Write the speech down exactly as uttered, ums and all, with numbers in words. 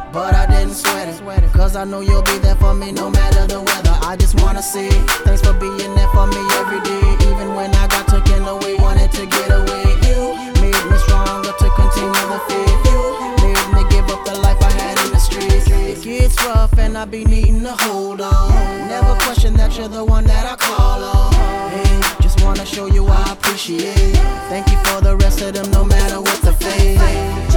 but I didn't sweat it, cause I know you'll be there for me no matter the weather. I just wanna see, thanks for being there for me every day. Even when I got taken away, wanted to get away. You made me stronger to continue the faith. You made me give up the life I had in the streets. It gets rough and I be needing to hold on. Never question that you're the one that I call on. Hey, just wanna show you I appreciate. Thank you for the rest of them, no matter what the fate.